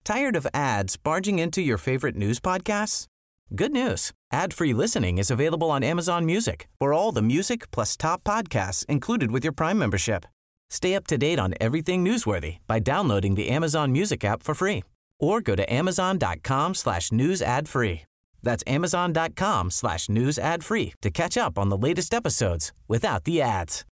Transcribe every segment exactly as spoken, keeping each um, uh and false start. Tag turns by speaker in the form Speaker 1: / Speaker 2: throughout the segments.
Speaker 1: Tired of ads barging into your favorite news podcasts? Good news. Ad-free listening is available on Amazon Music for all the music plus top podcasts included with your Prime membership. Stay up to date on everything newsworthy by downloading the Amazon Music app for free or go to amazon.com slash news ad free. That's amazon.com slash news ad free to catch up on the latest episodes without the ads.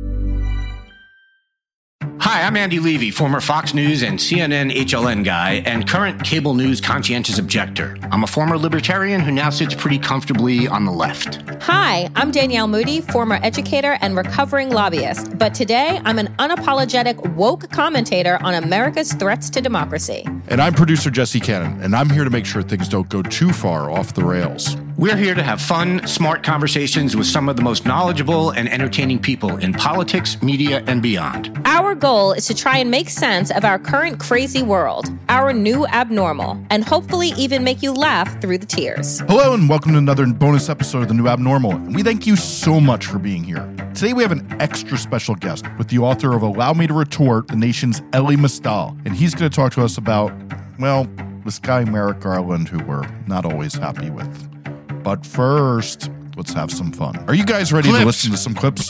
Speaker 2: Hi, I'm Andy Levy, former Fox News and C N N H L N guy and current cable news conscientious objector. I'm a former libertarian who now sits pretty comfortably on the left.
Speaker 3: Hi, I'm Danielle Moody, former educator and recovering lobbyist. But today, I'm an unapologetic woke commentator on America's threats to democracy.
Speaker 4: And I'm producer Jesse Cannon, and I'm here to make sure things don't go too far off the rails.
Speaker 2: We're here to have fun, smart conversations with some of the most knowledgeable and entertaining people in politics, media, and beyond.
Speaker 3: Our goal is to try and make sense of our current crazy world, our new abnormal, and hopefully even make you laugh through the tears.
Speaker 4: Hello, and welcome to another bonus episode of The New Abnormal. And we thank you so much for being here. Today we have an extra special guest with the author of Allow Me to Retort, the nation's Elie Mystal. And he's going to talk to us about, well, this guy Merrick Garland, who we're not always happy with. But first, let's have some fun. Are you guys ready clips. to listen to some clips?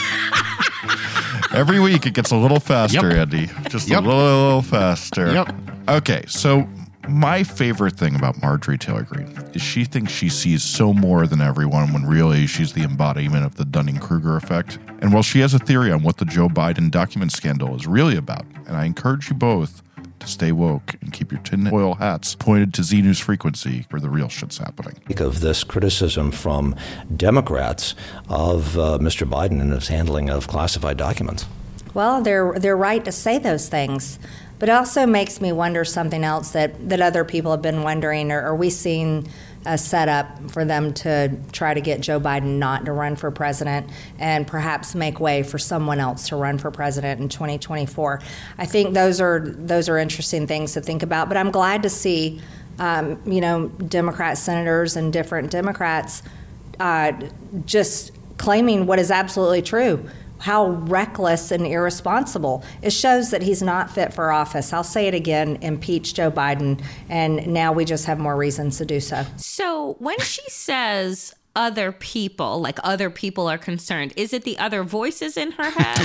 Speaker 4: Every week it gets a little faster, yep. Andy. Just yep. a little, little faster.
Speaker 2: Yep.
Speaker 4: Okay, so my favorite thing about Marjorie Taylor Greene is she thinks she sees so more than everyone when really she's the embodiment of the Dunning-Kruger effect. And while she has a theory on what the Joe Biden document scandal is really about, and I encourage you both to stay woke and keep your tinfoil hats pointed to Z News frequency where the real shit's happening.
Speaker 5: Of this criticism from Democrats of uh, Mister Biden and his handling of classified documents.
Speaker 6: Well, they're they're right to say those things, but it also makes me wonder something else that, that other people have been wondering. Are, are we seeing a setup for them to try to get Joe Biden not to run for president and perhaps make way for someone else to run for president in twenty twenty-four? I think those are those are interesting things to think about. But I'm glad to see, um, you know, Democrat senators and different Democrats uh, just claiming what is absolutely true. How reckless and irresponsible. It shows that he's not fit for office. I'll say it again, impeach Joe Biden, and now we just have more reasons to do so.
Speaker 3: So when she says other people, like other people are concerned, is it the other voices in her head?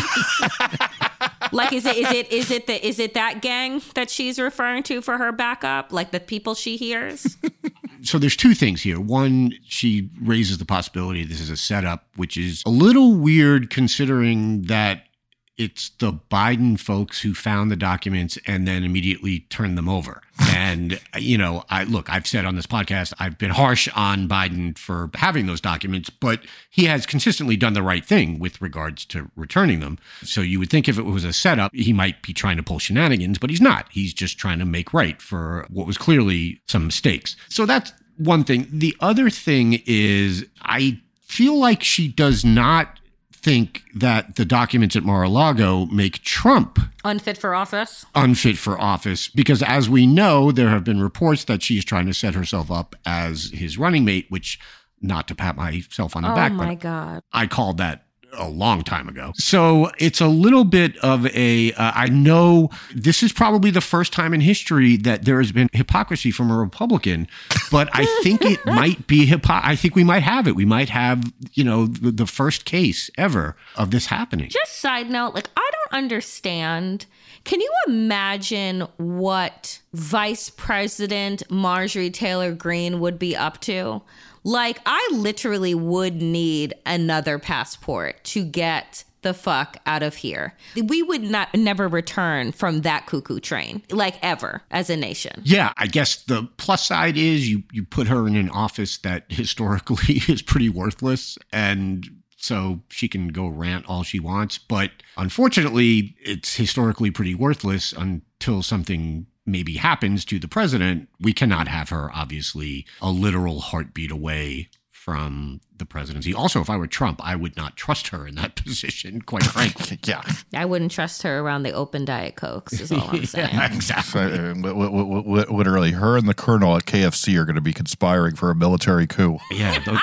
Speaker 3: Like, is it is it is it the is it that gang that she's referring to for her backup? Like the people she hears?
Speaker 2: So there's two things here. One, she raises the possibility this is a setup, which is a little weird considering that it's the Biden folks who found the documents and then immediately turned them over. And, you know, I look, I've said on this podcast, I've been harsh on Biden for having those documents, but he has consistently done the right thing with regards to returning them. So you would think if it was a setup, he might be trying to pull shenanigans, but he's not. He's just trying to make right for what was clearly some mistakes. So that's one thing. The other thing is I feel like she does not think that the documents at Mar-a-Lago make Trump
Speaker 3: unfit for office.
Speaker 2: Unfit for office, because as we know, there have been reports that she's trying to set herself up as his running mate, which, not to pat myself on the
Speaker 3: oh
Speaker 2: back,
Speaker 3: my
Speaker 2: but
Speaker 3: God.
Speaker 2: I called that a long time ago. So it's a little bit of a, uh, I know this is probably the first time in history that there has been hypocrisy from a Republican, but I think it might be, hypo- I think we might have it. We might have, you know, the, the first case ever of this happening.
Speaker 3: Just side note, like, I don't understand. Can you imagine what Vice President Marjorie Taylor Greene would be up to? Like, I literally would need another passport to get the fuck out of here. We would not never return from that cuckoo train, like ever, as a nation.
Speaker 2: Yeah, I guess the plus side is you you put her in an office that historically is pretty worthless, and so she can go rant all she wants. But unfortunately, it's historically pretty worthless until something maybe happens to the president. We cannot have her, obviously, a literal heartbeat away from the presidency. Also, if I were Trump, I would not trust her in that position, quite frankly.
Speaker 4: Yeah.
Speaker 3: I wouldn't trust her around the open Diet Cokes, is all I'm saying.
Speaker 2: Yeah, exactly.
Speaker 4: Uh, literally, her and the colonel at K F C are going to be conspiring for a military coup.
Speaker 2: Yeah. Those,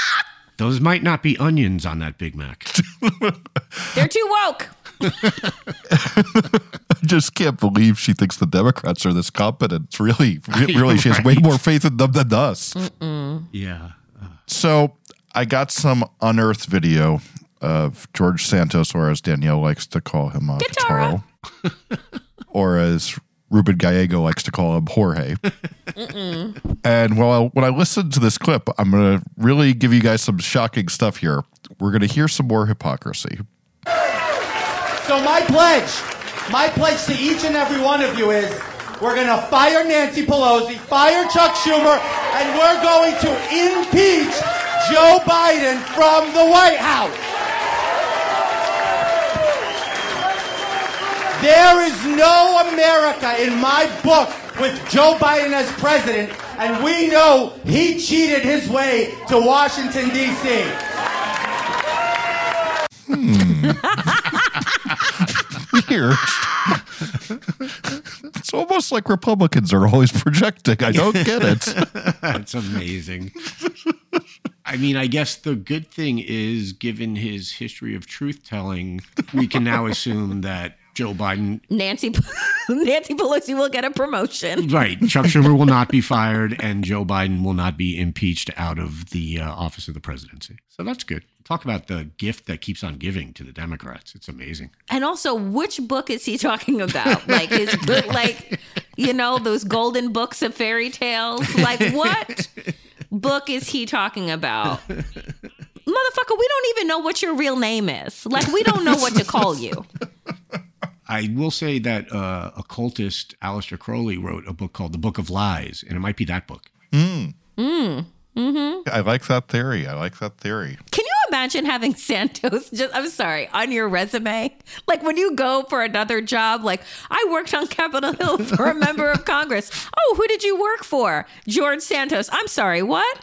Speaker 2: those might not be onions on that Big Mac.
Speaker 3: They're too woke.
Speaker 4: just can't believe she thinks the Democrats are this competent. It's really, really, she has way more faith in them than us.
Speaker 3: Mm-mm.
Speaker 2: Yeah. Uh.
Speaker 4: So I got some unearthed video of George Santos, or as Danielle likes to call him, uh, Guitarro, or as Ruben Gallego likes to call him, Jorge. And well, when I listened to this clip, I'm going to really give you guys some shocking stuff here. We're going to hear some more hypocrisy.
Speaker 7: So my pledge, my pledge to each and every one of you is we're going to fire Nancy Pelosi, fire Chuck Schumer, and we're going to impeach Joe Biden from the White House. There is no America in my book with Joe Biden as president, and we know he cheated his way to Washington, D C
Speaker 4: Hmm. Weird. It's almost like Republicans are always projecting. I don't get it.
Speaker 2: That's amazing. I mean, I guess the good thing is, given his history of truth-telling, we can now assume that Joe Biden...
Speaker 3: Nancy Nancy Pelosi will get a promotion.
Speaker 2: Right. Chuck Schumer will not be fired, and Joe Biden will not be impeached out of the uh, office of the presidency. So that's good. Talk about the gift that keeps on giving to the Democrats. It's amazing.
Speaker 3: And also, which book is he talking about? Like, his, like, you know, those golden books of fairy tales? Like, what book is he talking about? Motherfucker, we don't even know what your real name is. Like, we don't know what to call you.
Speaker 2: I will say that uh, occultist Aleister Crowley wrote a book called The Book of Lies, and it might be that book.
Speaker 4: Mm.
Speaker 3: Mm. Mm-hmm.
Speaker 4: I like that theory. I like that theory.
Speaker 3: Can you imagine having Santos, just, I'm sorry, on your resume? Like when you go for another job, like, I worked on Capitol Hill for a member of Congress. Oh, who did you work for? George Santos. I'm sorry, what?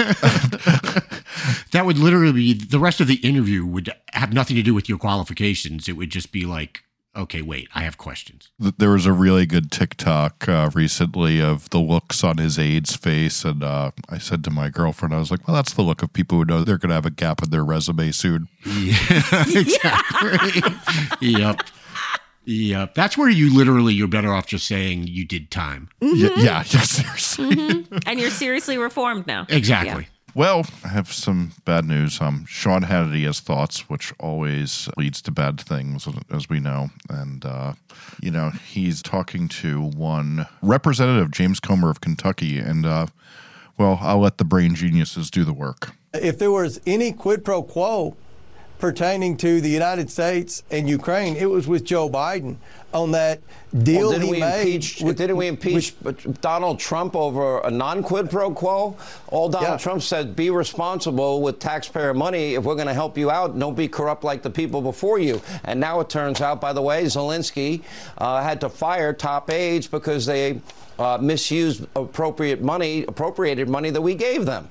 Speaker 2: That would literally be, the rest of the interview would have nothing to do with your qualifications. It would just be like, okay, wait, I have questions.
Speaker 4: There was a really good TikTok uh, recently of the looks on his aide's face. And uh, I said to my girlfriend, I was like, well, that's the look of people who know they're going to have a gap in their resume soon.
Speaker 2: Yeah, exactly. Yep. Yep. That's where you literally, you're better off just saying you did time.
Speaker 3: Mm-hmm.
Speaker 4: Y- yeah, yeah, seriously.
Speaker 3: Mm-hmm. And you're seriously reformed now.
Speaker 2: Exactly.
Speaker 3: Yeah.
Speaker 4: Well, I have some bad news. Um, Sean Hannity has thoughts, which always leads to bad things, as we know. And, uh, you know, he's talking to one Representative James Comer of Kentucky. And, uh, well, I'll let the brain geniuses do the work.
Speaker 8: If there was any quid pro quo pertaining to the United States and Ukraine, it was with Joe Biden on that deal
Speaker 5: well, didn't
Speaker 8: he
Speaker 5: we
Speaker 8: made.
Speaker 5: Impeach,
Speaker 8: with,
Speaker 5: didn't we impeach
Speaker 8: with,
Speaker 5: Donald Trump over a non-quid pro quo? All Donald
Speaker 8: yeah.
Speaker 5: Trump said, be responsible with taxpayer money. If we're going to help you out, don't be corrupt like the people before you. And now it turns out, by the way, Zelensky uh, had to fire top aides because they uh, misused appropriate money, appropriated money that we gave them.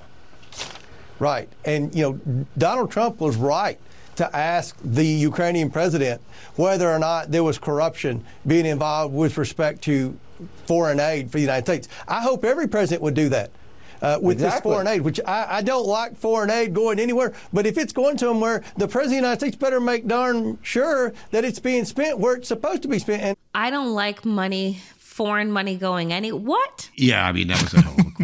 Speaker 8: Right. And, you know, Donald Trump was right to ask the Ukrainian president whether or not there was corruption being involved with respect to foreign aid for the United States. I hope every president would do that uh, with exactly. this foreign aid, which I, I don't like foreign aid going anywhere. But if it's going somewhere, the president of the United States better make darn sure that it's being spent where it's supposed to be spent. And
Speaker 3: I don't like money, foreign money going any. What?
Speaker 2: Yeah, I mean, that was a hell of a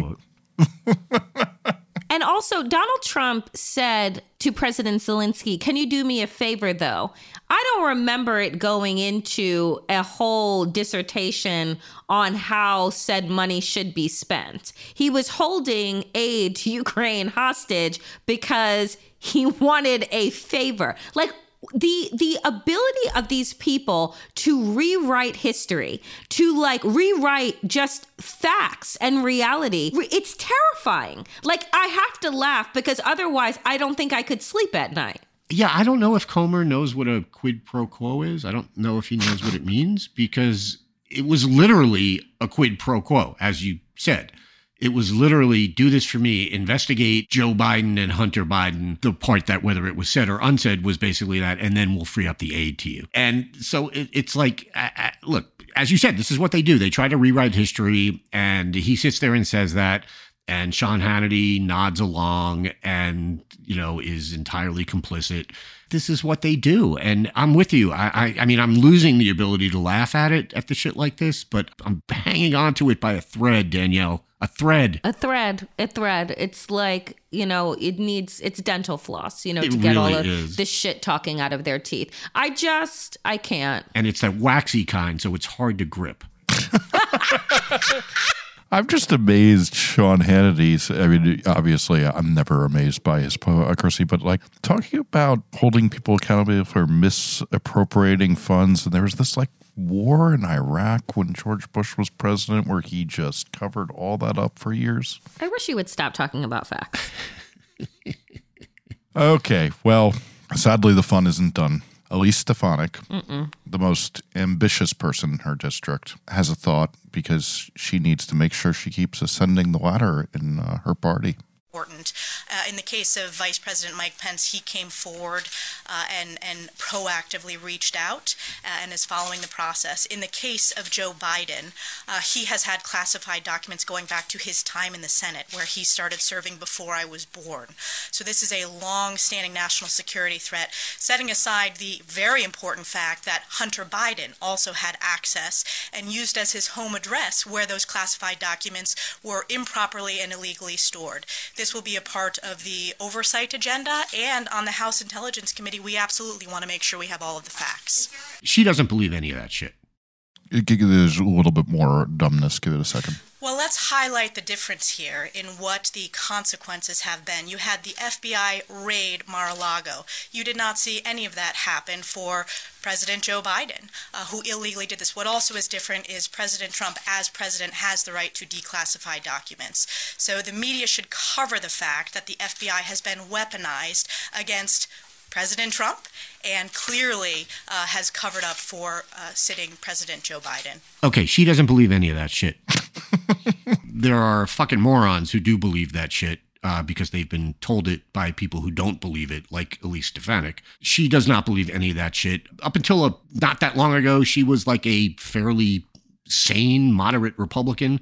Speaker 2: quote.
Speaker 3: And also, Donald Trump said to President Zelensky, can you do me a favor, though? I don't remember it going into a whole dissertation on how said money should be spent. He was holding aid to Ukraine hostage because he wanted a favor. Like, The the ability of these people to rewrite history, to like rewrite just facts and reality, it's terrifying. Like, I have to laugh because otherwise I don't think I could sleep at night.
Speaker 2: Yeah, I don't know if Comer knows what a quid pro quo is. I don't know if he knows what it means, because it was literally a quid pro quo, as you said. It was literally, do this for me, investigate Joe Biden and Hunter Biden. The part that whether it was said or unsaid was basically that, and then we'll free up the aid to you. And so it, it's like, uh, uh, look, as you said, this is what they do. They try to rewrite history, and he sits there and says that. And Sean Hannity nods along and, you know, is entirely complicit. This is what they do. And I'm with you. I, I, I mean, I'm losing the ability to laugh at it, at the shit like this, but I'm hanging on to it by a thread, Danielle. A thread.
Speaker 3: A thread. A thread. It's like, you know, it needs, it's dental floss, you know,
Speaker 2: It
Speaker 3: to get
Speaker 2: really
Speaker 3: all of
Speaker 2: is.
Speaker 3: this shit talking out of their teeth. I just, I can't.
Speaker 2: And it's that waxy kind, so it's hard to grip.
Speaker 4: I'm just amazed Sean Hannity's, I mean, obviously I'm never amazed by his hypocrisy, but like talking about holding people accountable for misappropriating funds. And there was this like war in Iraq when George Bush was president where he just covered all that up for years.
Speaker 3: I wish you would stop talking about facts.
Speaker 4: Okay, well, sadly the fun isn't done. Elise Stefanik, Mm-mm. the most ambitious person in her district, has a thought because she needs to make sure she keeps ascending the ladder in uh, her party.
Speaker 9: Important. Uh, in the case of Vice President Mike Pence, he came forward uh, and, and proactively reached out uh, and is following the process. In the case of Joe Biden, uh, he has had classified documents going back to his time in the Senate, where he started serving before I was born. So this is a long-standing national security threat, setting aside the very important fact that Hunter Biden also had access and used as his home address where those classified documents were improperly and illegally stored. This will be a part of the oversight agenda, and on the House Intelligence Committee, we absolutely want to make sure we have all of the facts.
Speaker 2: She doesn't believe any of that shit.
Speaker 4: There's a little bit more dumbness. Give it a second.
Speaker 9: Well, let's highlight the difference here in what the consequences have been. You had the F B I raid Mar-a-Lago. You did not see any of that happen for President Joe Biden, uh, who illegally did this. What also is different is President Trump, as president, has the right to declassify documents. So the media should cover the fact that the F B I has been weaponized against President Trump and clearly uh, has covered up for uh, sitting President Joe Biden.
Speaker 2: Okay, she doesn't believe any of that shit. There are fucking morons who do believe that shit uh, because they've been told it by people who don't believe it, like Elise Stefanik. She does not believe any of that shit. Up until a, not that long ago, she was like a fairly sane, moderate Republican.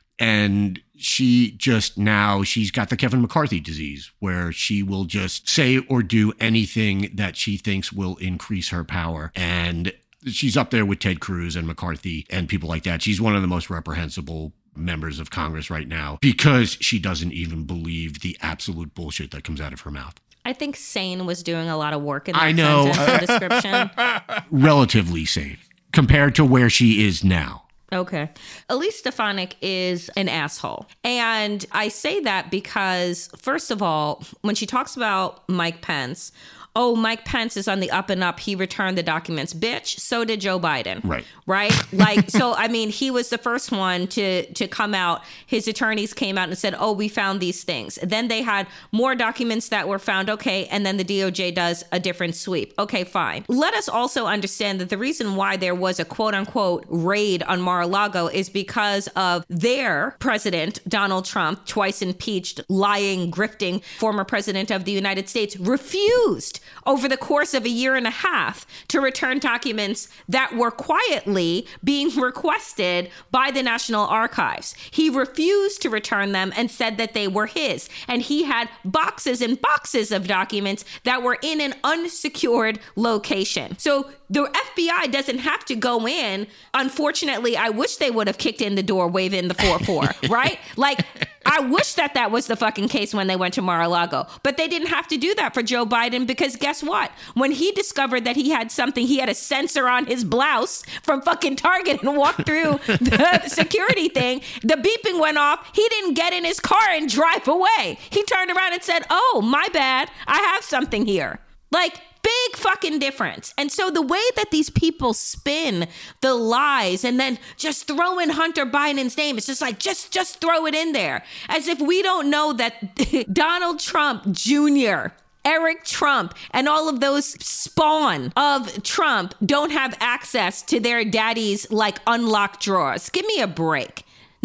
Speaker 2: And she just now, she's got the Kevin McCarthy disease, where she will just say or do anything that she thinks will increase her power. And she's up there with Ted Cruz and McCarthy and people like that. She's one of the most reprehensible members of Congress right now because she doesn't even believe the absolute bullshit that comes out of her mouth.
Speaker 3: I think sane was doing a lot of work in that
Speaker 2: I know.
Speaker 3: sentence or description.
Speaker 2: Relatively sane compared to where she is now.
Speaker 3: Okay. Elise Stefanik is an asshole. And I say that because, first of all, when she talks about Mike Pence, oh, Mike Pence is on the up and up. He returned the documents. Bitch, so did Joe Biden.
Speaker 2: Right.
Speaker 3: Right? Like, so, I mean, he was the first one to, to come out. His attorneys came out and said, oh, we found these things. Then they had more documents that were found. Okay. And then the D O J does a different sweep. Okay, fine. Let us also understand that the reason why there was a quote unquote raid on Mar-a-Lago is because of their president, Donald Trump, twice impeached, lying, grifting former president of the United States, refused over the course of a year and a half to return documents that were quietly being requested by the National Archives. He refused to return them and said that they were his. And he had boxes and boxes of documents that were in an unsecured location. So the F B I doesn't have to go in. Unfortunately, I wish they would have kicked in the door, waving the four four, right? Like, I wish that that was the fucking case when they went to Mar-a-Lago. But they didn't have to do that for Joe Biden because guess what? When he discovered that he had something, he had a sensor on his blouse from fucking Target and walked through the security thing, the beeping went off. He didn't get in his car and drive away. He turned around and said, oh, my bad. I have something here. Like, big fucking difference. And so the way that these people spin the lies and then just throw in Hunter Biden's name, it's just like, just, just throw it in there. As if we don't know that Donald Trump Junior, Eric Trump, and all of those spawn of Trump don't have access to their daddy's like unlocked drawers. Give me a break.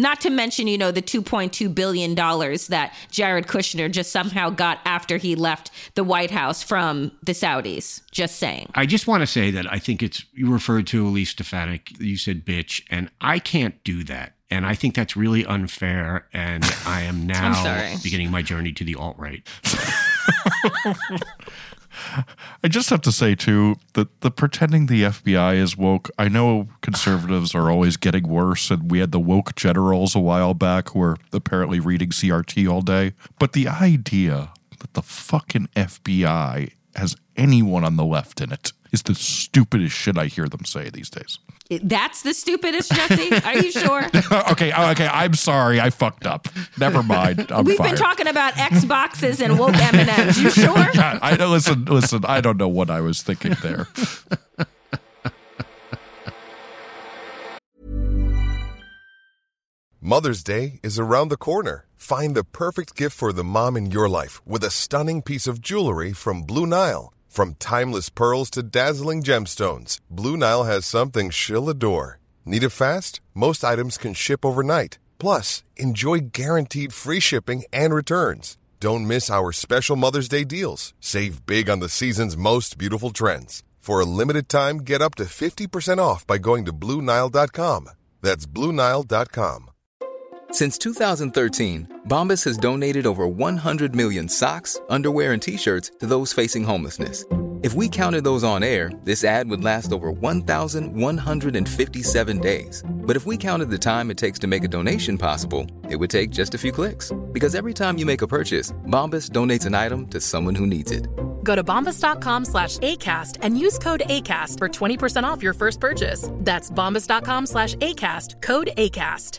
Speaker 3: Not to mention, you know, the two point two billion dollars that Jared Kushner just somehow got after he left the White House from the Saudis. Just saying.
Speaker 2: I just want to say that I think it's, you referred to Elise Stefanik, you said bitch, and I can't do that. And I think that's really unfair. And I am now beginning my journey to the alt-right.
Speaker 4: I just have to say, too, that the pretending the F B I is woke, I know conservatives are always getting worse, and we had the woke generals a while back who were apparently reading C R T all day. But the idea that the fucking F B I has anyone on the left in it is the stupidest shit I hear them say these days.
Speaker 3: That's the stupidest, Jesse? Are you sure?
Speaker 4: okay, okay, I'm sorry. I fucked up. Never mind. I'm
Speaker 3: We've
Speaker 4: fired.
Speaker 3: been talking about Xboxes and woke M and M's. You sure?
Speaker 4: God, I listen, listen, I don't know what I was thinking there.
Speaker 10: Mother's Day is around the corner. Find the perfect gift for the mom in your life with a stunning piece of jewelry from Blue Nile. From timeless pearls to dazzling gemstones, Blue Nile has something she'll adore. Need it fast? Most items can ship overnight. Plus, enjoy guaranteed free shipping and returns. Don't miss our special Mother's Day deals. Save big on the season's most beautiful trends. For a limited time, get up to fifty percent off by going to Blue Nile dot com. That's Blue Nile dot com.
Speaker 11: Since two thousand thirteen, Bombas has donated over one hundred million socks, underwear, and T-shirts to those facing homelessness. If we counted those on air, this ad would last over one thousand one hundred fifty-seven days. But if we counted the time it takes to make a donation possible, it would take just a few clicks. Because every time you make a purchase, Bombas donates an item to someone who needs it.
Speaker 12: Go to bombas.com slash ACAST and use code ACAST for twenty percent off your first purchase. That's bombas.com slash ACAST, code ACAST.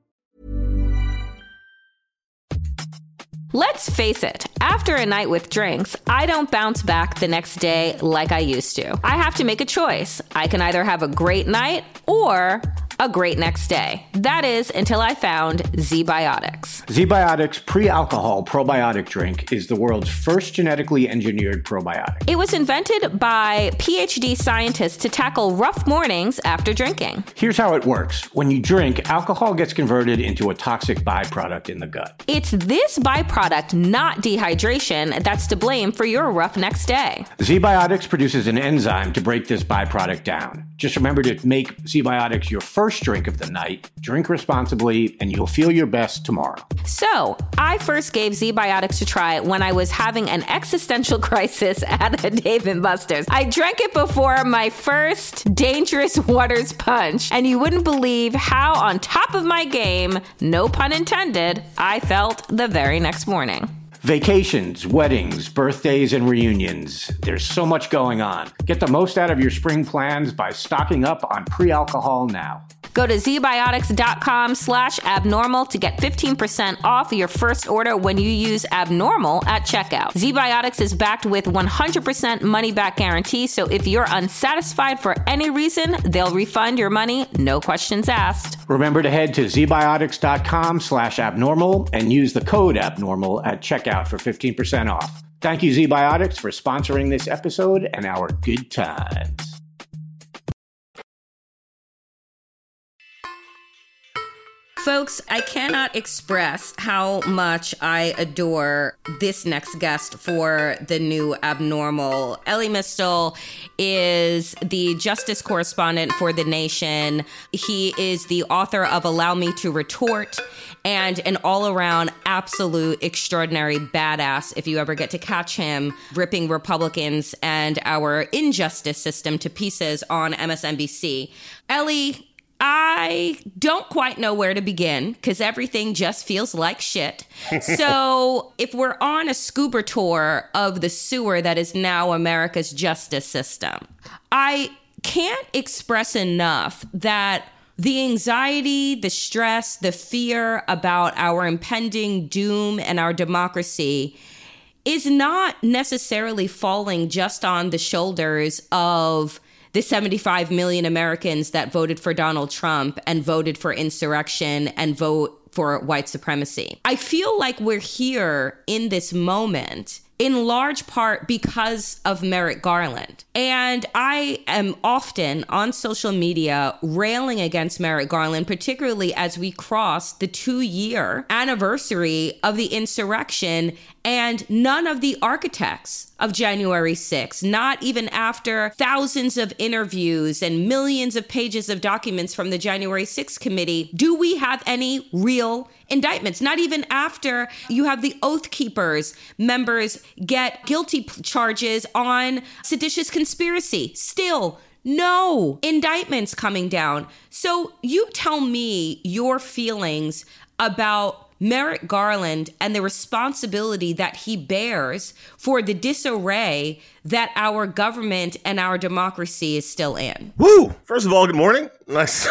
Speaker 3: Let's face it, after a night with drinks, I don't bounce back the next day like I used to. I have to make a choice. I can either have a great night or a great next day. That is until I found Z-Biotics.
Speaker 13: Z-Biotics pre-alcohol probiotic drink is the world's first genetically engineered probiotic.
Speaker 3: It was invented by P H D scientists to tackle rough mornings after drinking.
Speaker 13: Here's how it works. When you drink, alcohol gets converted into a toxic byproduct in the gut.
Speaker 3: It's this byproduct, not dehydration, that's to blame for your rough next day.
Speaker 13: Z-Biotics produces an enzyme to break this byproduct down. Just remember to make Z-Biotics your first drink of the night. Drink responsibly, and you'll feel your best tomorrow.
Speaker 3: So, I first gave Z-Biotics a try when I was having an existential crisis at a Dave and Buster's. I drank it before my first Dangerous Waters punch, and you wouldn't believe how on top of my game, no pun intended, I felt the very next morning.
Speaker 13: Vacations, weddings, birthdays, and reunions. There's so much going on. Get the most out of your spring plans by stocking up on pre-alcohol now.
Speaker 3: Go to zbiotics.com slash abnormal to get fifteen percent off your first order when you use abnormal at checkout. ZBiotics is backed with one hundred percent money-back guarantee, so if you're unsatisfied for any reason, they'll refund your money, no questions asked.
Speaker 13: Remember to head to zbiotics.com slash abnormal and use the code abnormal at checkout for fifteen percent off. Thank you, ZBiotics, for sponsoring this episode and our good times.
Speaker 3: Folks, I cannot express how much I adore this next guest for the new Abnormal. Elie Mystal is the justice correspondent for The Nation. He is the author of Allow Me to Retort and an all-around absolute extraordinary badass if you ever get to catch him ripping Republicans and our injustice system to pieces on M S N B C. Elie, I don't quite know where to begin because everything just feels like shit. So if we're on a scuba tour of the sewer that is now America's justice system, I can't express enough that the anxiety, the stress, the fear about our impending doom and our democracy is not necessarily falling just on the shoulders of the seventy-five million Americans that voted for Donald Trump and voted for insurrection and vote for white supremacy. I feel like we're here in this moment in large part because of Merrick Garland. And I am often on social media railing against Merrick Garland, particularly as we cross the two-year anniversary of the insurrection, and none of the architects of January sixth, not even after thousands of interviews and millions of pages of documents from the January sixth committee, do we have any real indictments. Not even after you have the Oath Keepers members get guilty charges on seditious conspiracy. Still, no indictments coming down. So you tell me your feelings about Merrick Garland and the responsibility that he bears for the disarray that our government and our democracy is still in.
Speaker 14: Woo! First of all, good morning. Nice.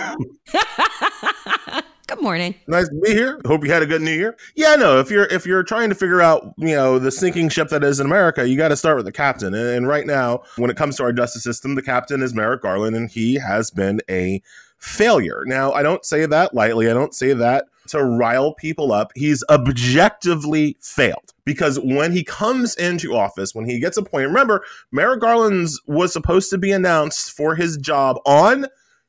Speaker 3: Good morning.
Speaker 14: Nice to be here. Hope you had a good New Year. Yeah, no, if you're if you're trying to figure out, you know, the sinking ship that is in America, you got to start with the captain. And, and right now, when it comes to our justice system, the captain is Merrick Garland, and he has been a failure. Now, I don't say that lightly. I don't say that to rile people up. He's objectively failed, because when he comes into office, when he gets appointed, remember, Merrick Garland was supposed to be announced for his job on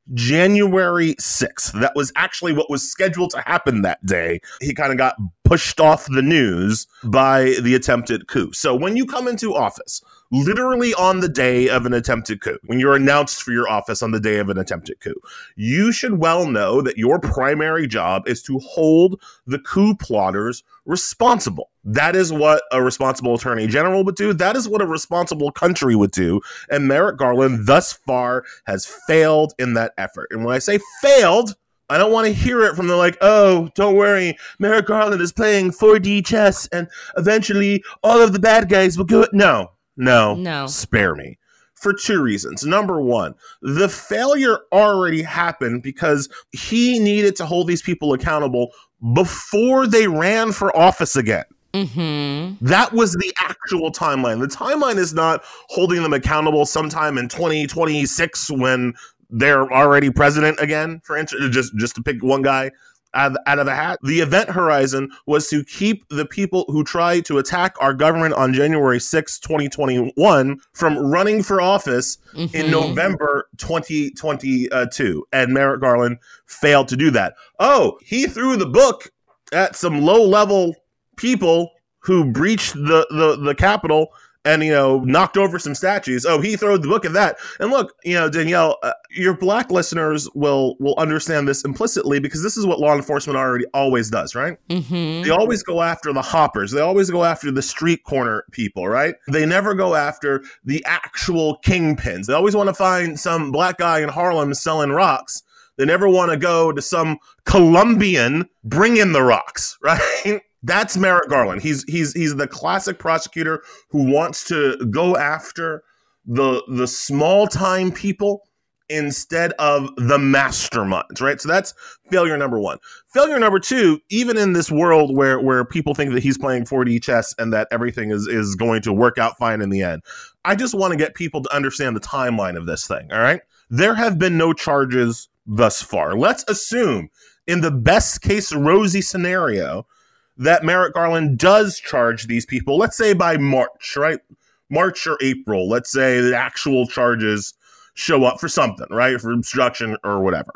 Speaker 14: January sixth. That was actually what was scheduled to happen that day. He kind of got pushed off the news by the attempted coup. So when you come into office, literally on the day of an attempted coup, when you're announced for your office on the day of an attempted coup, you should well know that your primary job is to hold the coup plotters responsible. That is what a responsible attorney general would do. That is what a responsible country would do. And Merrick Garland thus far has failed in that effort. And when I say failed, I don't want to hear it from the like, oh, don't worry, Merrick Garland is playing four D chess and eventually all of the bad guys will go. No, no,
Speaker 3: no.
Speaker 14: Spare me. For two reasons. Number one, the failure already happened because he needed to hold these people accountable before they ran for office again.
Speaker 3: Mm-hmm.
Speaker 14: That was the actual timeline. The timeline is not holding them accountable sometime in twenty twenty-six when they're already president again, for instance, just, just to pick one guy out of, out of the hat. The event horizon was to keep the people who tried to attack our government on January sixth, twenty twenty-one from running for office mm-hmm. in November twenty twenty-two. And Merrick Garland failed to do that. Oh, he threw the book at some low-level people who breached the, the, the Capitol and, you know, knocked over some statues. Oh, he threw the book at that. And look, you know, Danielle, uh, your black listeners will will understand this implicitly because this is what law enforcement already always does, right?
Speaker 3: Mm-hmm.
Speaker 14: They always go after the hoppers. They always go after the street corner people, right? They never go after the actual kingpins. They always want to find some black guy in Harlem selling rocks. They never want to go to some Colombian bringing the rocks, right? That's Merrick Garland. He's he's he's the classic prosecutor who wants to go after the the small time people instead of the masterminds, right? So that's failure number one. Failure number two, even in this world where where people think that he's playing four D chess and that everything is is going to work out fine in the end, I just want to get people to understand the timeline of this thing, all right? There have been no charges thus far. Let's assume in the best case rosy scenario that Merrick Garland does charge these people, let's say by March, right? March or April, let's say the actual charges show up for something, right? For obstruction or whatever.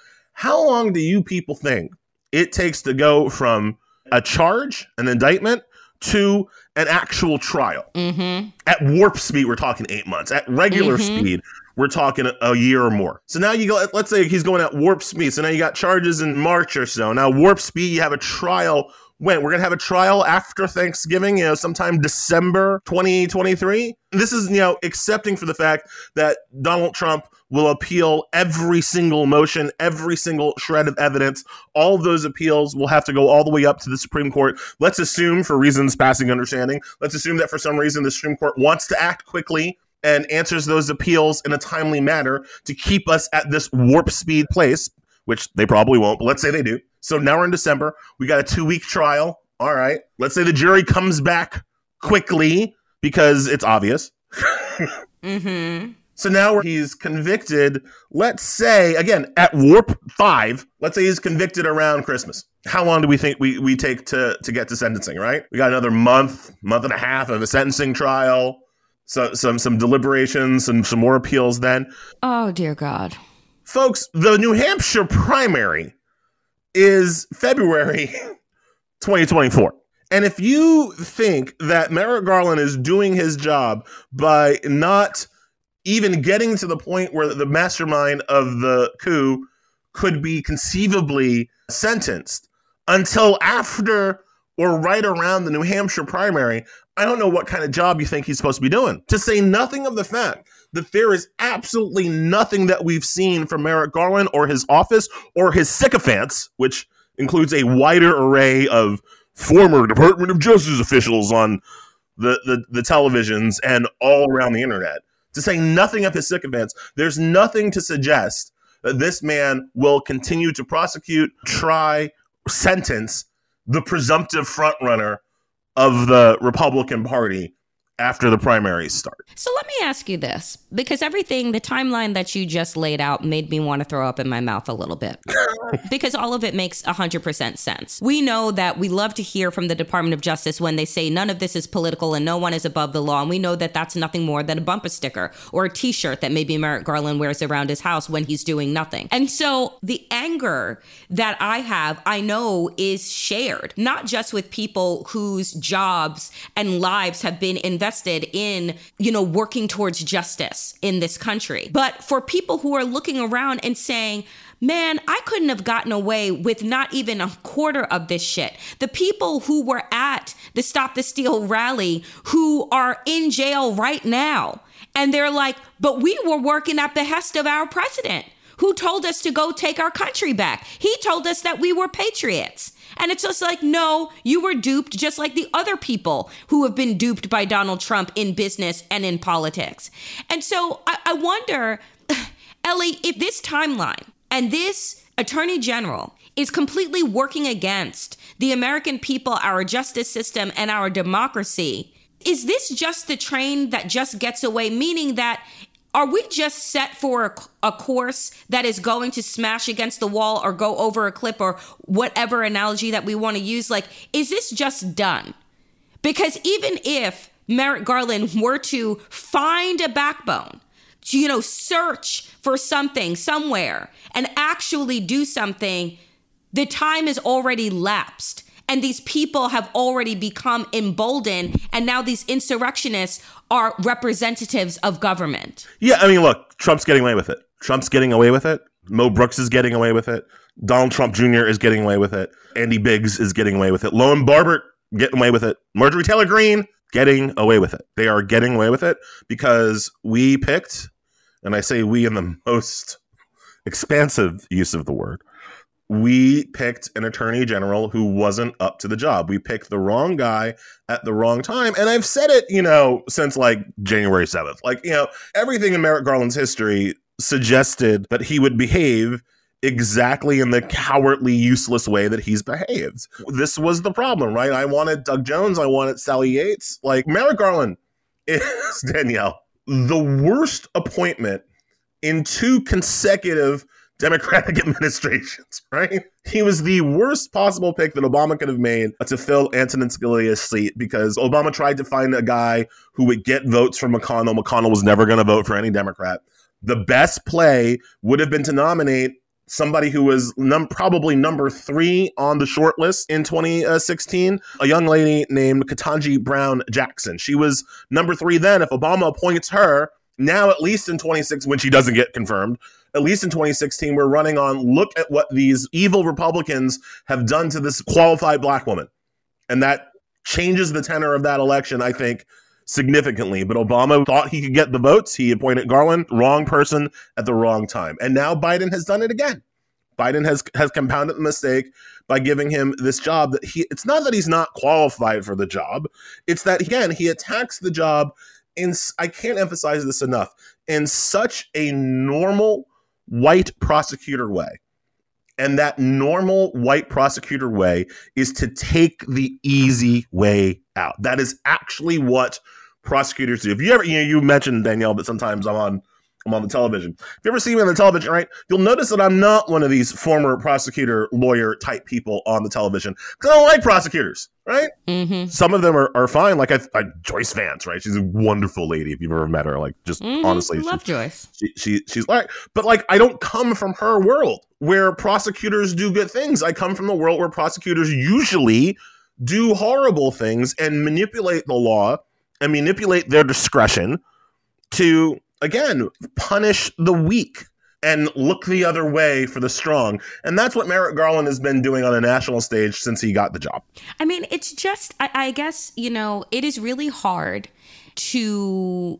Speaker 14: How long do you people think it takes to go from a charge, an indictment, to an actual trial?
Speaker 3: Mm-hmm.
Speaker 14: At warp speed, we're talking eight months. At regular mm-hmm. speed, we're talking a, a year or more. So now you go, let's say he's going at warp speed. So now you got charges in March or so. Now warp speed, you have a trial. When? We're going to have a trial after Thanksgiving, you know, sometime December twenty twenty-three. This is, you know, accepting for the fact that Donald Trump will appeal every single motion, every single shred of evidence. All of those appeals will have to go all the way up to the Supreme Court. Let's assume, for reasons passing understanding, let's assume that for some reason the Supreme Court wants to act quickly and answers those appeals in a timely manner to keep us at this warp speed place, which they probably won't, but let's say they do. So now we're in December. We got a two-week trial. All right. Let's say the jury comes back quickly because it's obvious.
Speaker 3: mm-hmm.
Speaker 14: So now he's convicted, let's say, again, at warp five, let's say he's convicted around Christmas. How long do we think we, we take to, to get to sentencing, right? We got another month, month and a half of a sentencing trial, so some some deliberations and some more appeals then.
Speaker 3: Oh, dear God.
Speaker 14: Folks, the New Hampshire primary is February twenty twenty-four. And if you think that Merrick Garland is doing his job by not even getting to the point where the mastermind of the coup could be conceivably sentenced until after or right around the New Hampshire primary, I don't know what kind of job you think he's supposed to be doing. To say nothing of the fact that there is absolutely nothing that we've seen from Merrick Garland or his office or his sycophants, which includes a wider array of former Department of Justice officials on the, the, the televisions and all around the internet. To say nothing of his sycophants, there's nothing to suggest that this man will continue to prosecute, try, sentence the presumptive frontrunner of the Republican Party after the primaries start.
Speaker 3: So let me ask you this, because everything, the timeline that you just laid out made me want to throw up in my mouth a little bit, because all of it makes one hundred percent sense. We know that we love to hear from the Department of Justice when they say none of this is political and no one is above the law. And we know that that's nothing more than a bumper sticker or a T-shirt that maybe Merrick Garland wears around his house when he's doing nothing. And so the anger that I have, I know is shared, not just with people whose jobs and lives have been invested invested in, you know, working towards justice in this country. But for people who are looking around and saying, man, I couldn't have gotten away with not even a quarter of this shit. The people who were at the Stop the Steal rally who are in jail right now. And they're like, but we were working at behest of our president, who told us to go take our country back. He told us that we were patriots. And it's just like, no, you were duped just like the other people who have been duped by Donald Trump in business and in politics. And so I, I wonder, Ellie, if this timeline and this attorney general is completely working against the American people, our justice system, and our democracy, is this just the train that just gets away? Meaning that, are we just set for a, a course that is going to smash against the wall or go over a cliff or whatever analogy that we want to use? Like, is this just done? Because even if Merrick Garland were to find a backbone, to, you know, search for something somewhere and actually do something, the time has already lapsed. And these people have already become emboldened. And now these insurrectionists are representatives of government.
Speaker 14: Yeah, I mean, look, Trump's getting away with it. Trump's getting away with it. Mo Brooks is getting away with it. Donald Trump Junior is getting away with it. Andy Biggs is getting away with it. Loan Barbert getting away with it. Marjorie Taylor Greene getting away with it. They are getting away with it because we picked, and I say we in the most expansive use of the word, we picked an attorney general who wasn't up to the job. We picked the wrong guy at the wrong time. And I've said it, you know, since like January seventh. Like, you know, everything in Merrick Garland's history suggested that he would behave exactly in the cowardly, useless way that he's behaved. This was the problem, right? I wanted Doug Jones. I wanted Sally Yates. Like, Merrick Garland is, Danielle, the worst appointment in two consecutive Democratic administrations, right? He was the worst possible pick that Obama could have made to fill Antonin Scalia's seat because Obama tried to find a guy who would get votes from McConnell. McConnell was never going to vote for any Democrat. The best play would have been to nominate somebody who was num- probably number three on the short list in twenty sixteen, a young lady named Ketanji Brown Jackson. She was number three then. If Obama appoints her, now at least in twenty-six, when she doesn't get confirmed, at least in twenty sixteen, we're running on, look at what these evil Republicans have done to this qualified black woman. And that changes the tenor of that election, I think, significantly. But Obama thought he could get the votes. He appointed Garland, wrong person at the wrong time. And now Biden has done it again. Biden has has compounded the mistake by giving him this job that he, it's not that he's not qualified for the job. It's that, again, he attacks the job in, I can't emphasize this enough, in such a normal white prosecutor way. And that normal white prosecutor way is to take the easy way out. That is actually what prosecutors do. If you ever, you know, you mentioned, Danielle, that sometimes I'm on I'm on the television. If you ever see me on the television, right, you'll notice that I'm not one of these former prosecutor, lawyer type people on the television because I don't like prosecutors, right?
Speaker 3: Mm-hmm.
Speaker 14: Some of them are, are fine. Like I, I, Joyce Vance, right? She's a wonderful lady if you've ever met her. Like just
Speaker 3: Mm-hmm.
Speaker 14: honestly,
Speaker 3: love
Speaker 14: she,
Speaker 3: Joyce.
Speaker 14: She, she she's like, but like I don't come from her world where prosecutors do good things. I come from the world where prosecutors usually do horrible things and manipulate the law and manipulate their discretion to, again, punish the weak and look the other way for the strong. And that's what Merrick Garland has been doing on a national stage since he got the job.
Speaker 3: I mean, it's just, I, I guess, you know, it is really hard to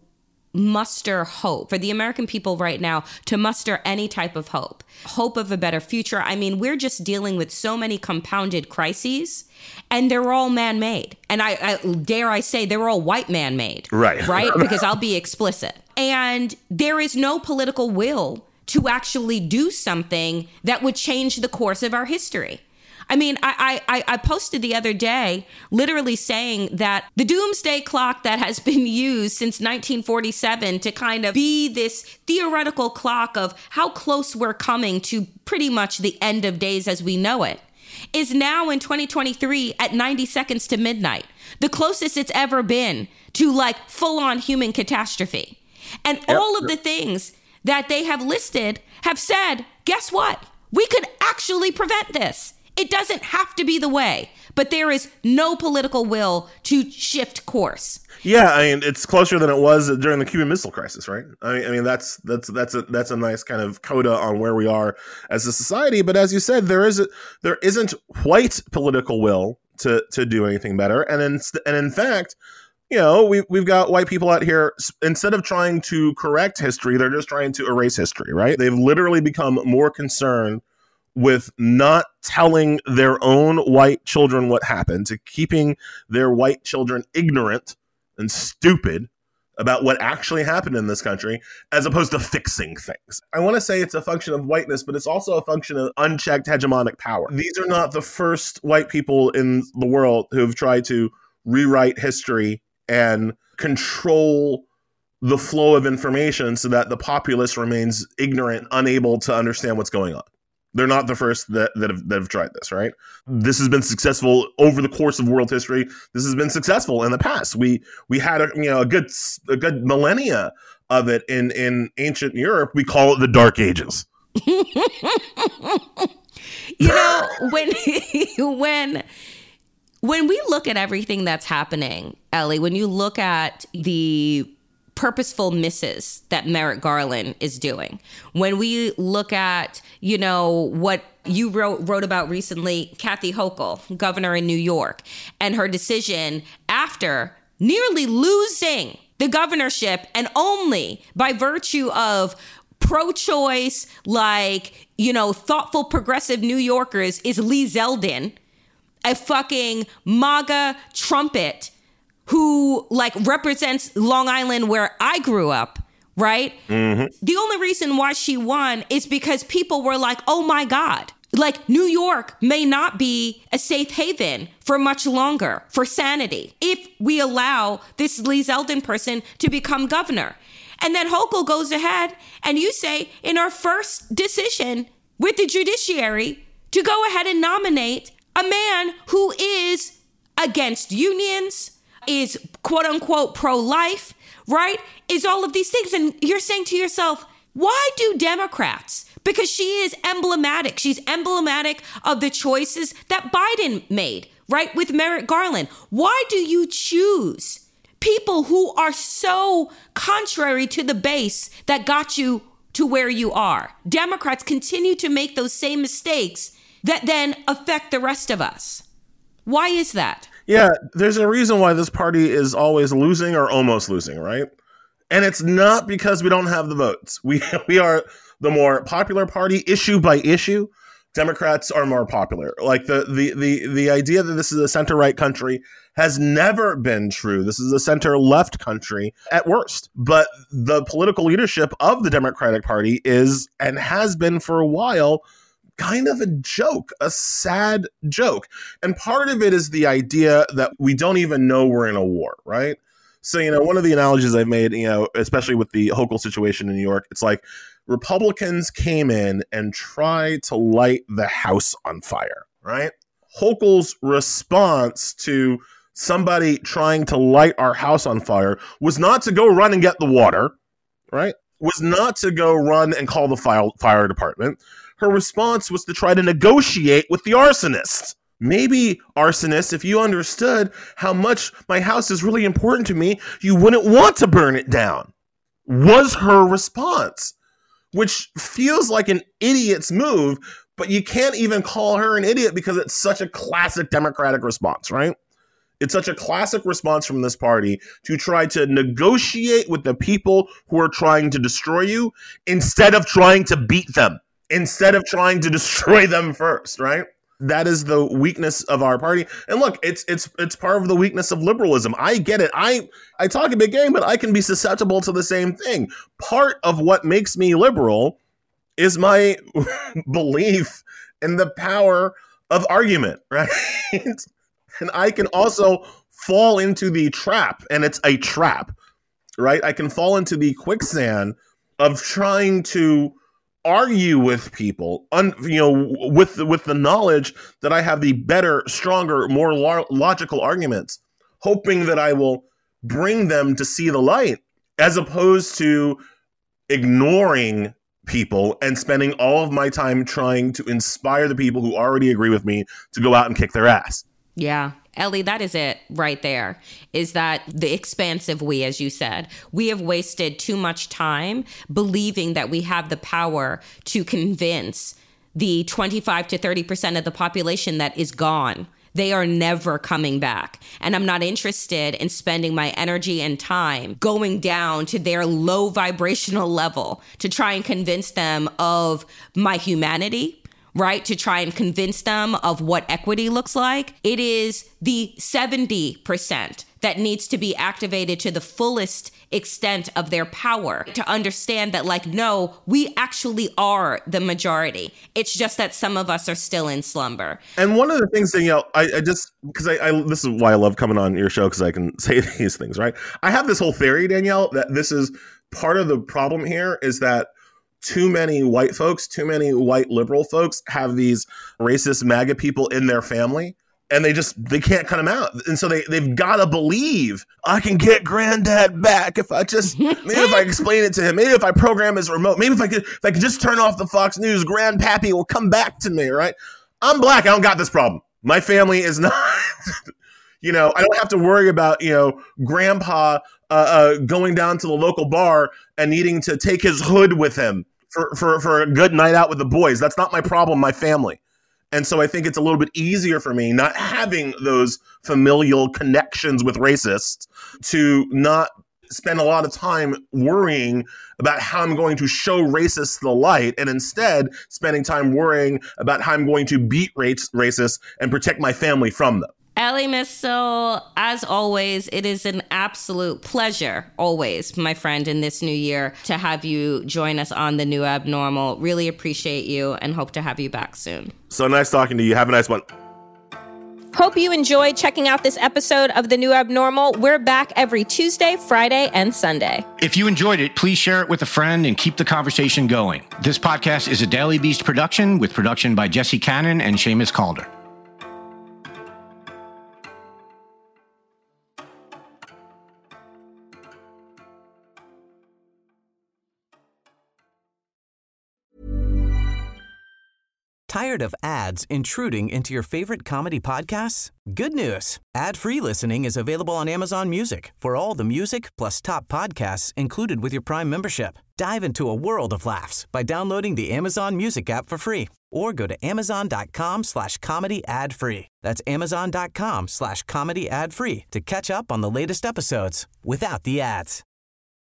Speaker 3: muster hope for the American people right now, to muster any type of hope, hope of a better future. I mean, we're just dealing with so many compounded crises, and they're all man-made. And I, I dare I say they're all white man-made.
Speaker 14: Right.
Speaker 3: Right? Because I'll be explicit. And there is no political will to actually do something that would change the course of our history. I mean, I, I, I posted the other day literally saying that the doomsday clock that has been used since nineteen forty-seven to kind of be this theoretical clock of how close we're coming to pretty much the end of days as we know it is now in twenty twenty-three at ninety seconds to midnight, the closest it's ever been to like full on human catastrophe. And yep. all of the things that they have listed have said, guess what? We could actually prevent this. It doesn't have to be the way, but there is no political will to shift course.
Speaker 14: Yeah, I mean, it's closer than it was during the Cuban Missile Crisis, right? I mean, I mean that's that's that's a that's a nice kind of coda on where we are as a society. But as you said, there is a, there isn't white political will to to do anything better, and in and in fact, you know, we we've got white people out here, instead of trying to correct history, they're just trying to erase history, right? They've literally become more concerned with not telling their own white children what happened, to keeping their white children ignorant and stupid about what actually happened in this country, as opposed to fixing things. I want to say it's a function of whiteness, but it's also a function of unchecked hegemonic power. These are not the first white people in the world who have tried to rewrite history and control the flow of information so that the populace remains ignorant, unable to understand what's going on. They're not the first that, that, have, that have tried this, right? This has been successful over the course of world history. This has been successful in the past. We we had a, you know a good a good millennia of it in, in ancient Europe. We call it the Dark Ages.
Speaker 3: You know, when when when we look at everything that's happening, Ellie, when you look at the purposeful misses that Merrick Garland is doing, when we look at, you know, what you wrote wrote about recently, Kathy Hochul, governor in New York, and her decision after nearly losing the governorship, and only by virtue of pro-choice, like, you know, thoughtful progressive New Yorkers, is Lee Zeldin, a fucking MAGA trumpet who like represents Long Island where I grew up, right? Mm-hmm. The only reason why she won is because people were like, oh my God, like New York may not be a safe haven for much longer for sanity if we allow this Lee Zeldin person to become governor. And then Hochul goes ahead and you say in our first decision with the judiciary to go ahead and nominate a man who is against unions, is quote unquote pro-life, right? Is all of these things. And you're saying to yourself, why do Democrats? Because she is emblematic. She's emblematic of the choices that Biden made, right? With Merrick Garland. Why do you choose people who are so contrary to the base that got you to where you are? Democrats continue to make those same mistakes that then affect the rest of us. Why is that?
Speaker 14: Yeah, there's a reason why this party is always losing or almost losing, right? And it's not because we don't have the votes. We we are the more popular party issue by issue. Democrats are more popular. Like the the the the idea that this is a center-right country has never been true. This is a center-left country at worst. But the political leadership of the Democratic Party is, and has been for a while, kind of a joke, a sad joke. And part of it is the idea that we don't even know we're in a war, right? So, you know, one of the analogies I've made, you know, especially with the Hochul situation in New York, it's like Republicans came in and tried to light the house on fire, right? Hochul's response to somebody trying to light our house on fire was not to go run and get the water, right? Was not to go run and call the fire, fire department. Her response was to try to negotiate with the arsonist. Maybe, arsonist, if you understood how much my house is really important to me, you wouldn't want to burn it down, was her response, which feels like an idiot's move, but you can't even call her an idiot because it's such a classic Democratic response, right? It's such a classic response from this party to try to negotiate with the people who are trying to destroy you instead of trying to beat them, instead of trying to destroy them first, right? That is the weakness of our party. And look, it's it's it's part of the weakness of liberalism. I get it. I I talk a big game, but I can be susceptible to the same thing. Part of what makes me liberal is my belief in the power of argument, right? And I can also fall into the trap, and it's a trap, right? I can fall into the quicksand of trying to argue with people, un, you know, with with the knowledge that I have the better, stronger, more lo- logical arguments, hoping that I will bring them to see the light, as opposed to ignoring people and spending all of my time trying to inspire the people who already agree with me to go out and kick their ass.
Speaker 3: Yeah. Ellie, that is it right there, is that the expansive we, as you said, we have wasted too much time believing that we have the power to convince the twenty-five to thirty percent of the population that is gone. They are never coming back. And I'm not interested in spending my energy and time going down to their low vibrational level to try and convince them of my humanity, right? To try and convince them of what equity looks like. It is the seventy percent that needs to be activated to the fullest extent of their power to understand that, like, no, we actually are the majority. It's just that some of us are still in slumber.
Speaker 14: And one of the things that, you know, I, I just, because I, I, this is why I love coming on your show, because I can say these things, right? I have this whole theory, Danielle, that this is part of the problem here is that too many white folks, too many white liberal folks have these racist MAGA people in their family, and they just, they can't cut them out. And so they, they've got to believe I can get granddad back if I just, maybe if I explain it to him, maybe if I program his remote, maybe if I could, if I could just turn off the Fox News, grandpappy will come back to me, right? I'm black. I don't got this problem. My family is not, you know, I don't have to worry about, you know, grandpa uh, uh, going down to the local bar and needing to take his hood with him for, for, for a good night out with the boys. That's not my problem, my family. And so I think it's a little bit easier for me not having those familial connections with racists to not spend a lot of time worrying about how I'm going to show racists the light, and instead spending time worrying about how I'm going to beat race, racists and protect my family from them.
Speaker 3: Elie Mystal, as always, it is an absolute pleasure, always, my friend, in this new year, to have you join us on The New Abnormal. Really appreciate you and hope to have you back soon.
Speaker 14: So nice talking to you. Have a nice one.
Speaker 3: Hope you enjoyed checking out this episode of The New Abnormal. We're back every Tuesday, Friday, and Sunday.
Speaker 13: If you enjoyed it, please share it with a friend and keep the conversation going. This podcast is a Daily Beast production with production by Jesse Cannon and Seamus Calder.
Speaker 1: Tired of ads intruding into your favorite comedy podcasts? Good news. Ad-free listening is available on Amazon Music for all the music plus top podcasts included with your Prime membership. Dive into a world of laughs by downloading the Amazon Music app for free or go to amazon.com slash comedy ad free. That's amazon.com slash comedy ad free to catch up on the latest episodes without the ads.